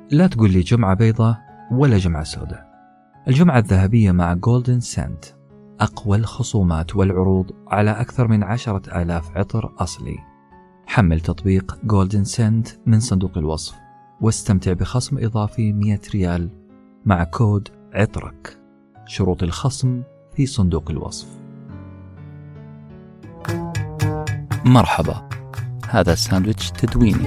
لا تقول لي جمعة بيضة ولا جمعة سوداء. الجمعة الذهبية مع جولدن سنت، أقوى الخصومات والعروض على أكثر من 10,000 عطر أصلي. حمل تطبيق جولدن سنت من صندوق الوصف واستمتع بخصم إضافي 100 ريال مع كود عطرك. شروط الخصم في صندوق الوصف. مرحبا، هذا ساندويتش تدويني.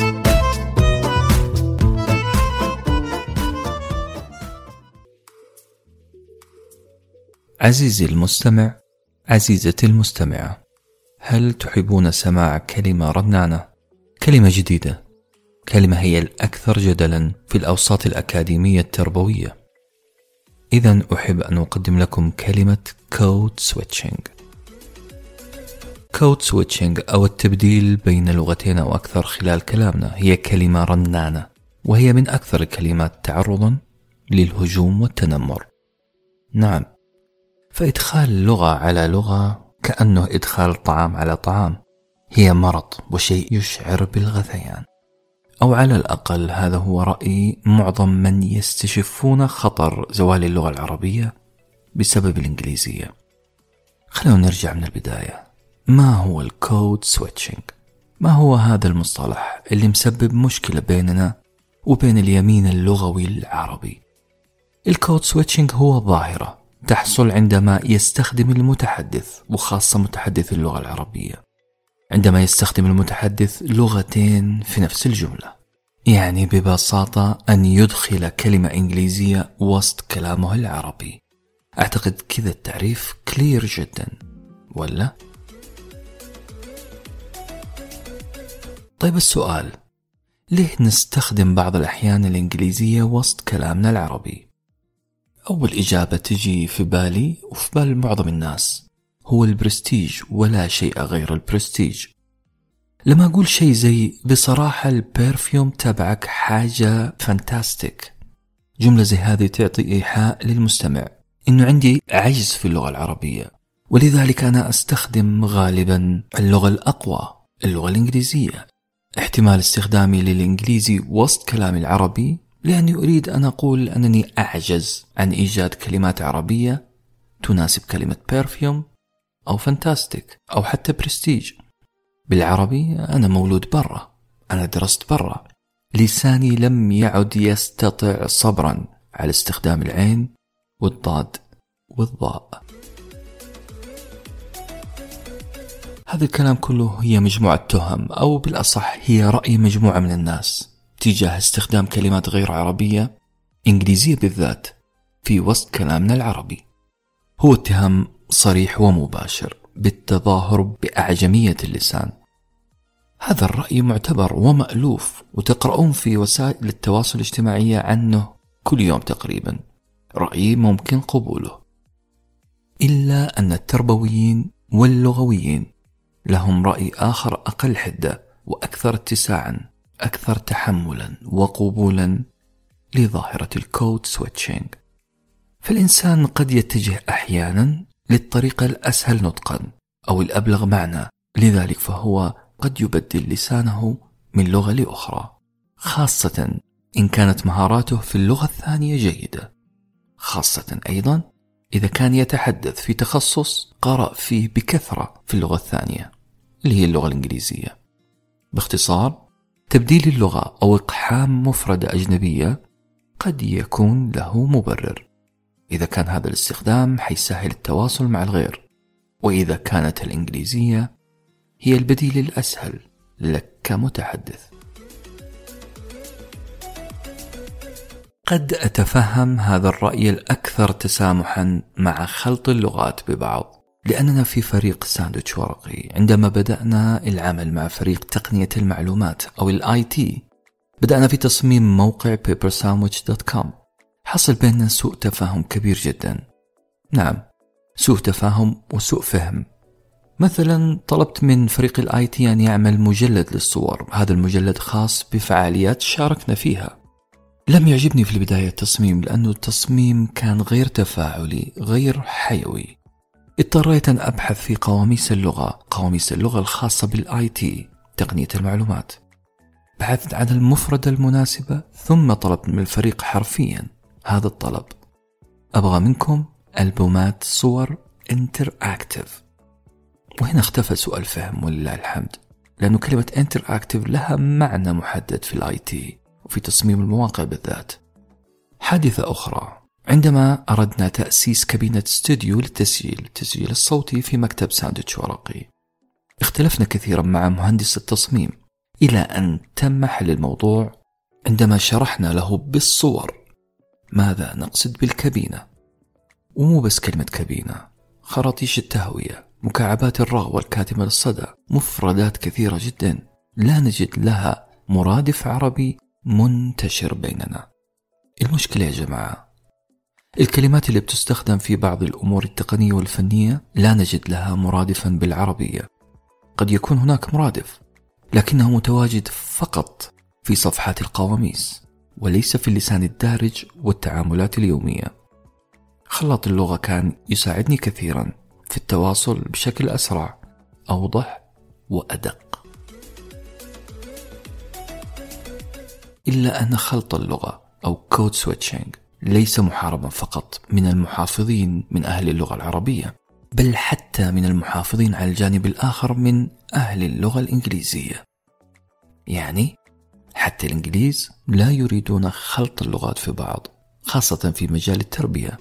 عزيزي المستمع، عزيزتي المستمعة، هل تحبون سماع كلمة رنانة؟ كلمة جديدة، كلمة هي الأكثر جدلا في الأوساط الأكاديمية التربوية. إذن أحب أن أقدم لكم كلمة كود سويتشنج. كود سويتشنج أو التبديل بين لغتين أو أكثر خلال كلامنا هي كلمة رنانة، وهي من أكثر الكلمات تعرضا للهجوم والتنمر. نعم، فإدخال لغة على لغة كأنه إدخال طعام على طعام، هي مرض وشيء يشعر بالغثيان، أو على الأقل هذا هو رأي معظم من يستشفون خطر زوال اللغة العربية بسبب الإنجليزية. خلونا نرجع من البداية. ما هو الكود سويتشنج؟ ما هو هذا المصطلح اللي مسبب مشكلة بيننا وبين اليمين اللغوي العربي؟ الكود سويتشنج هو ظاهرة تحصل عندما يستخدم المتحدث، وخاصة متحدث اللغة العربية، عندما يستخدم المتحدث لغتين في نفس الجملة. يعني ببساطة أن يدخل كلمة إنجليزية وسط كلامه العربي. أعتقد كذا التعريف كلير جدا، ولا؟ طيب السؤال، ليه نستخدم بعض الأحيان الإنجليزية وسط كلامنا العربي؟ أول إجابة تجي في بالي وفي بال معظم الناس هو البرستيج، ولا شيء غير البرستيج. لما أقول شيء زي بصراحة البرفيوم تبعك حاجة فانتاستيك، جملة زي هذه تعطي إيحاء للمستمع إنه عندي عجز في اللغة العربية، ولذلك أنا أستخدم غالبا اللغة الأقوى، اللغة الإنجليزية. احتمال استخدامي للإنجليزي وسط كلامي العربي لأني أريد أن أقول أنني أعجز عن إيجاد كلمات عربية تناسب كلمة برفيوم أو فانتاستيك أو حتى برستيج. بالعربي أنا مولود برا، أنا درست برا، لساني لم يعد يستطع صبرا على استخدام العين والضاد والضاء. هذا الكلام كله هي مجموعة تهم، أو بالأصح هي رأي مجموعة من الناس تجاه استخدام كلمات غير عربية، إنجليزية بالذات، في وسط كلامنا العربي. هو اتهام صريح ومباشر بالتظاهر بأعجمية اللسان. هذا الرأي معتبر ومألوف، وتقرؤون في وسائل التواصل الاجتماعي عنه كل يوم تقريبا. رأيي ممكن قبوله، إلا أن التربويين واللغويين لهم رأي آخر أقل حدة وأكثر اتساعا، أكثر تحملا وقبولا لظاهرة الكود سويتشنج. فالإنسان قد يتجه أحيانا للطريقة الأسهل نطقا أو الأبلغ معنى، لذلك فهو قد يبدل لسانه من لغة لأخرى، خاصة إن كانت مهاراته في اللغة الثانية جيدة، خاصة أيضا إذا كان يتحدث في تخصص قرأ فيه بكثرة في اللغة الثانية اللي هي اللغة الإنجليزية. باختصار، تبديل اللغة أو إقحام مفردة أجنبية قد يكون له مبرر إذا كان هذا الاستخدام حيسهل التواصل مع الغير، وإذا كانت الإنجليزية هي البديل الأسهل لك كمتحدث. قد أتفهم هذا الرأي الأكثر تسامحا مع خلط اللغات ببعض، لأننا في فريق ساندويتش ورقي عندما بدأنا العمل مع فريق تقنية المعلومات أو الIT، بدأنا في تصميم موقع papersandwich.com. حصل بيننا سوء تفاهم كبير جدا. نعم، سوء تفاهم وسوء فهم. مثلا طلبت من فريق الIT أن يعمل مجلد للصور، هذا المجلد خاص بفعاليات شاركنا فيها. لم يعجبني في البداية التصميم، لأنه التصميم كان غير تفاعلي، غير حيوي. اضطريت أن أبحث في قواميس اللغة الخاصة بالIT، تقنية المعلومات. بحثت عن المفردة المناسبة ثم طلبت من الفريق حرفيا هذا الطلب: أبغى منكم ألبومات صور انتراكتيف. وهنا اختفى سوء الفهم ولله الحمد، لأنه كلمة انتراكتيف لها معنى محدد في الاي تي وفي تصميم المواقع بالذات. حادثة أخرى، عندما أردنا تأسيس كابينة استوديو للتسجيل الصوتي في مكتب ساندويتش ورقي، اختلفنا كثيرا مع مهندس التصميم إلى أن تم حل الموضوع عندما شرحنا له بالصور ماذا نقصد بالكابينة. ومو بس كلمة كابينة، خراطيش التهوية، مكعبات الرغوة الكاتمة للصدى، مفردات كثيرة جدا لا نجد لها مرادف عربي منتشر بيننا. المشكلة يا جماعة، الكلمات اللي بتستخدم في بعض الأمور التقنية والفنية لا نجد لها مرادفا بالعربية. قد يكون هناك مرادف لكنه متواجد فقط في صفحات القواميس وليس في اللسان الدارج والتعاملات اليومية. خلاط اللغة كان يساعدني كثيرا في التواصل بشكل أسرع، أوضح وأدق. إلا أن خلط اللغة أو كود سويتشينج ليس محاربا فقط من المحافظين من أهل اللغة العربية، بل حتى من المحافظين على الجانب الآخر من أهل اللغة الإنجليزية. يعني حتى الإنجليز لا يريدون خلط اللغات في بعض، خاصة في مجال التربية.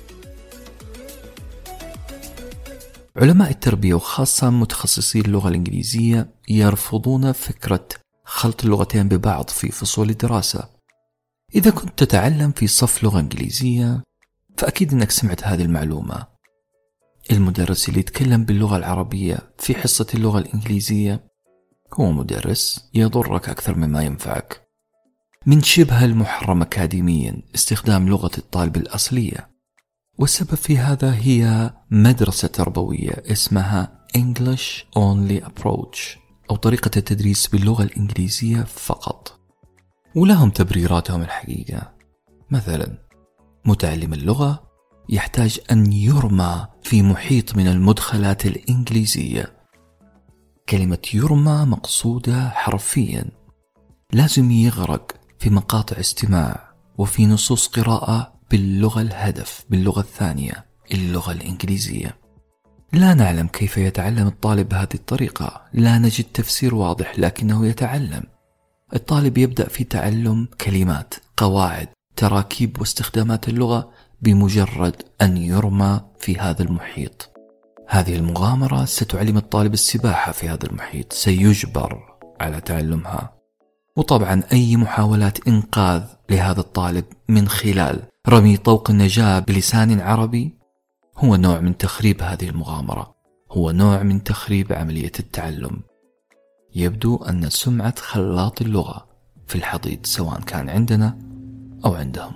علماء التربية وخاصة متخصصي اللغة الإنجليزية يرفضون فكرة خلط اللغتين ببعض في فصول الدراسة. إذا كنت تتعلم في صف لغة إنجليزية فأكيد أنك سمعت هذه المعلومة: المدرس اللي يتكلم باللغة العربية في حصة اللغة الإنجليزية هو مدرس يضرك أكثر مما ينفعك. من شبه المحرم أكاديميا استخدام لغة الطالب الأصلية، والسبب في هذا هي مدرسة تربوية اسمها English Only Approach، أو طريقة التدريس باللغة الإنجليزية فقط. ولهم تبريراتهم الحقيقة. مثلا متعلم اللغة يحتاج أن يرمى في محيط من المدخلات الإنجليزية. كلمة يرمى مقصودة حرفيا، لازم يغرق في مقاطع استماع وفي نصوص قراءة باللغة الهدف، باللغة الثانية، اللغة الإنجليزية. لا نعلم كيف يتعلم الطالب بهذه الطريقة، لا نجد تفسير واضح، لكنه يتعلم. الطالب يبدأ في تعلم كلمات، قواعد، تراكيب واستخدامات اللغة بمجرد أن يرمى في هذا المحيط. هذه المغامرة ستعلم الطالب السباحة في هذا المحيط، سيجبر على تعلمها. وطبعا أي محاولات إنقاذ لهذا الطالب من خلال رمي طوق النجاة بلسان عربي هو نوع من تخريب هذه المغامرة، هو نوع من تخريب عملية التعلم. يبدو أن سمعة خلاط اللغة في الحضيض سواء كان عندنا أو عندهم.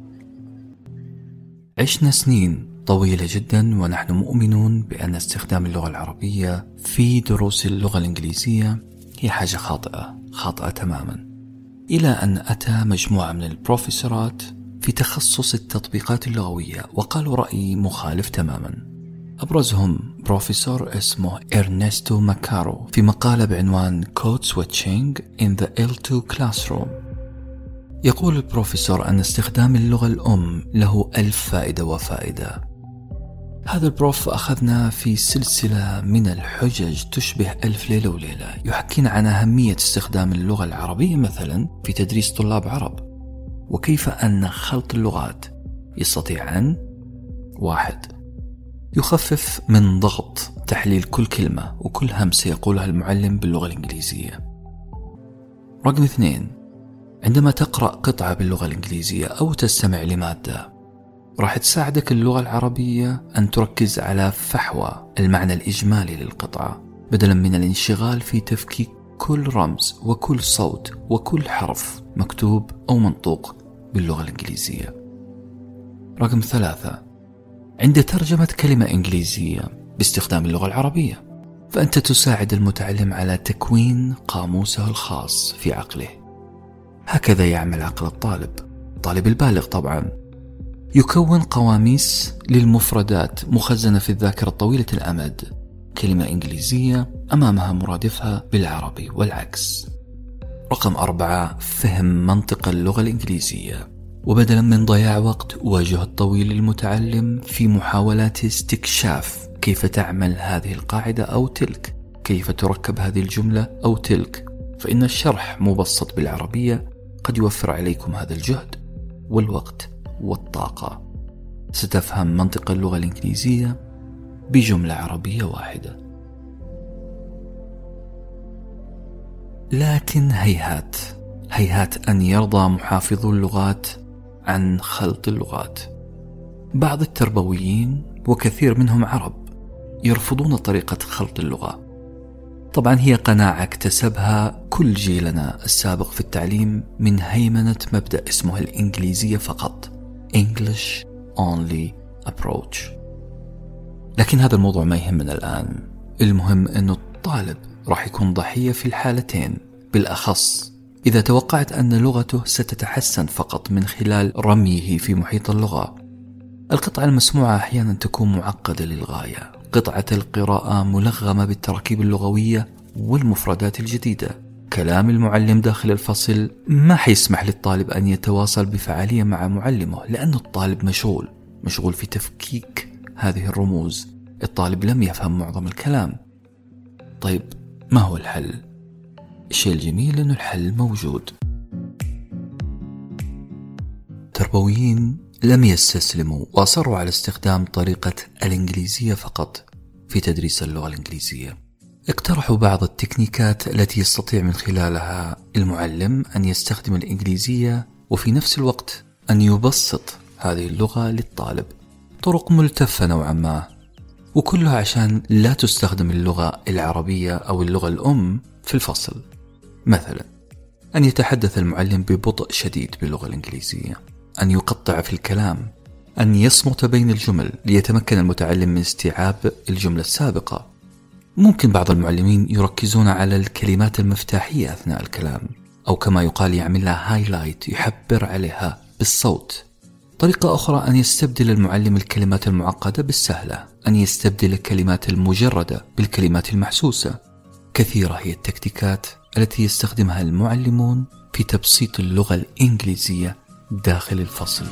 عشنا سنين طويلة جدا ونحن مؤمنون بأن استخدام اللغة العربية في دروس اللغة الإنجليزية هي حاجة خاطئة تماما، إلى أن أتى مجموعة من البروفيسورات في تخصص التطبيقات اللغوية وقالوا رأي مخالف تماما. أبرزهم بروفيسور اسمه إرنستو ماكارو في مقالة بعنوان Code Switching in the L2 Classroom. يقول البروفيسور أن استخدام اللغة الأم له 1000 فائدة وفائدة. هذا البروف أخذنا في سلسلة من الحجج تشبه 1000 ليلة وليلة، يحكينا عن أهمية استخدام اللغة العربية مثلا في تدريس طلاب عرب، وكيف أن خلط اللغات يستطيع أن: 1. يخفف من ضغط تحليل كل كلمة وكل همسة يقولها المعلم باللغة الإنجليزية. رقم 2، عندما تقرأ قطعة باللغة الإنجليزية أو تستمع لمادة، راح تساعدك اللغة العربية أن تركز على فحوى المعنى الإجمالي للقطعة بدلا من الانشغال في تفكيك كل رمز وكل صوت وكل حرف مكتوب أو منطوق باللغة الإنجليزية. رقم 3، عند ترجمة كلمة إنجليزية باستخدام اللغة العربية فأنت تساعد المتعلم على تكوين قاموسه الخاص في عقله. هكذا يعمل عقل الطالب البالغ طبعا، يكون قواميس للمفردات مخزنة في الذاكرة طويلة الأمد، كلمة إنجليزية أمامها مرادفها بالعربي والعكس. رقم 4: فهم منطق اللغة الإنجليزية. وبدلا من ضياع وقت وجهد طويل للمتعلم في محاولات استكشاف كيف تعمل هذه القاعدة أو تلك، كيف تركب هذه الجملة أو تلك، فإن الشرح مبسط بالعربية قد يوفر عليكم هذا الجهد والوقت والطاقة. ستفهم منطق اللغة الإنجليزية بجملة عربية واحدة. لكن هيهات هيهات أن يرضى محافظو اللغات عن خلط اللغات. بعض التربويين وكثير منهم عرب يرفضون طريقة خلط اللغة. طبعا هي قناعة اكتسبها كل جيلنا السابق في التعليم من هيمنة مبدأ اسمه الإنجليزية فقط، English only approach. لكن هذا الموضوع ما يهمنا الآن. المهم أنه الطالب راح يكون ضحية في الحالتين، بالأخص إذا توقعت أن لغته ستتحسن فقط من خلال رميه في محيط اللغة. القطعة المسموعة أحيانا تكون معقدة للغاية، قطعة القراءة ملغمة بالتراكيب اللغوية والمفردات الجديدة. كلام المعلم داخل الفصل ما حيسمح للطالب أن يتواصل بفعالية مع معلمه، لأن الطالب مشغول في تفكيك هذه الرموز. الطالب لم يفهم معظم الكلام. طيب، ما هو الحل؟ الشيء الجميل أنه الحل موجود. تربويين لم يستسلموا وأصروا على استخدام طريقة الإنجليزية فقط في تدريس اللغة الإنجليزية. اقترحوا بعض التكنيكات التي يستطيع من خلالها المعلم أن يستخدم الإنجليزية وفي نفس الوقت أن يبسط هذه اللغة للطالب. طرق ملتفة نوعا ما، وكلها عشان لا تستخدم اللغة العربية أو اللغة الأم في الفصل. مثلا أن يتحدث المعلم ببطء شديد باللغة الإنجليزية، أن يقطع في الكلام، أن يصمت بين الجمل ليتمكن المتعلم من استيعاب الجملة السابقة. ممكن بعض المعلمين يركزون على الكلمات المفتاحية أثناء الكلام، أو كما يقال يعمل لها هايلايت، يحبر عليها بالصوت. طريقة أخرى أن يستبدل المعلم الكلمات المعقدة بالسهلة، أن يستبدل الكلمات المجردة بالكلمات المحسوسة. كثيرة هي التكتيكات التي يستخدمها المعلمون في تبسيط اللغة الإنجليزية داخل الفصل.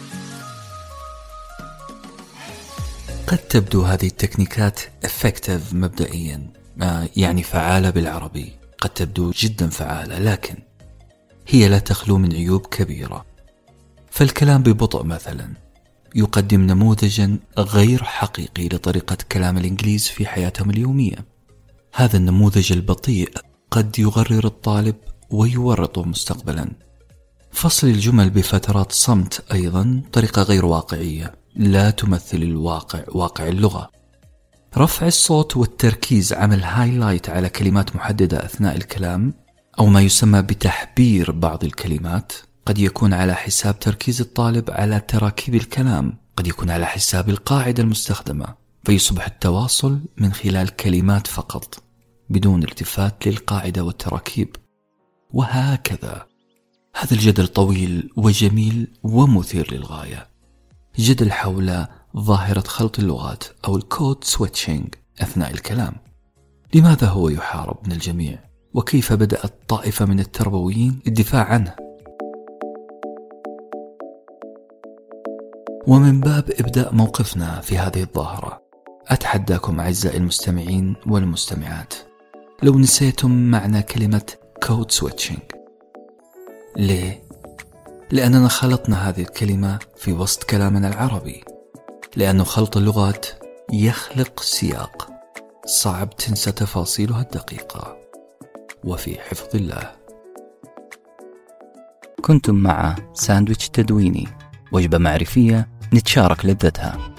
قد تبدو هذه التكنيكات effective مبدئيا، يعني فعالة بالعربي، قد تبدو جدا فعالة، لكن هي لا تخلو من عيوب كبيرة. فالكلام ببطء مثلا يقدم نموذجا غير حقيقي لطريقة كلام الإنجليز في حياتهم اليومية. هذا النموذج البطيء قد يغرر الطالب ويورطه مستقبلا. فصل الجمل بفترات صمت أيضا طريقة غير واقعية، لا تمثل الواقع، واقع اللغة. رفع الصوت والتركيز، عمل هايلايت على كلمات محددة أثناء الكلام، أو ما يسمى بتحبير بعض الكلمات، قد يكون على حساب تركيز الطالب على تراكيب الكلام، قد يكون على حساب القاعدة المستخدمة، فيصبح التواصل من خلال كلمات فقط بدون التفات للقاعدة والتراكيب، وهكذا. هذا الجدل طويل وجميل ومثير للغاية، جدل حول ظاهرة خلط اللغات أو الكود سويتشنج أثناء الكلام. لماذا هو يحارب من الجميع؟ وكيف بدأت طائفة من التربويين الدفاع عنه؟ ومن باب إبداء موقفنا في هذه الظاهرة، أتحداكم أعزائي المستمعين والمستمعات لو نسيتم معنى كلمة كود سويتشنج. ليه؟ لأننا خلطنا هذه الكلمة في وسط كلامنا العربي، لأن خلط اللغات يخلق سياق صعب تنسى تفاصيلها الدقيقة. وفي حفظ الله. كنتم مع ساندويتش تدويني، وجبة معرفية نتشارك لذتها.